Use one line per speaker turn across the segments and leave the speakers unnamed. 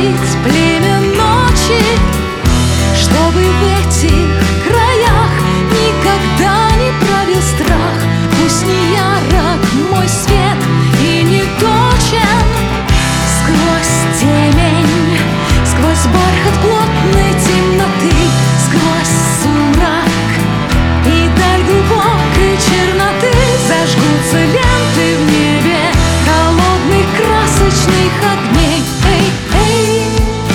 разбудить племя ночи, чтобы в этих краях никогда не правил страх. Пусть не ярок мой свет и не точен, сквозь темень, сквозь бархат плотной темноты, сквозь сумрак и даль глубокой черноты зажгутся ленты в небе холодных красочных огней. Эй, эй,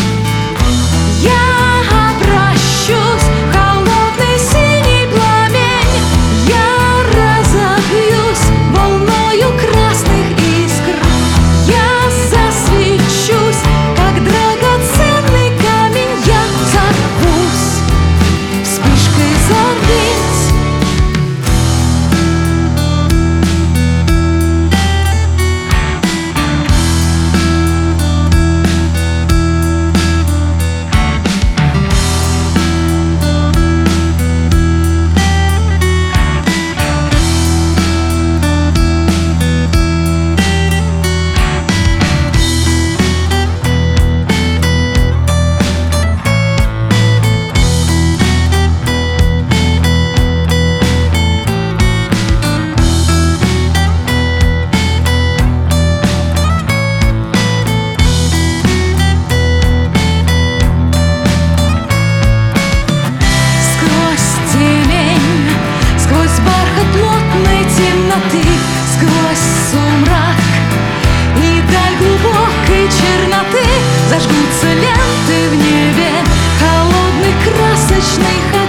я обращусь в холодный синий пламень, я разобьюсь волною красных искр, я засвечусь, как драгоценный камень, я взорвусь вспышкой зорниц. Плотной темноты, сквозь сумрак и даль глубокой черноты зажгутся ленты в небе холодных красочных огней.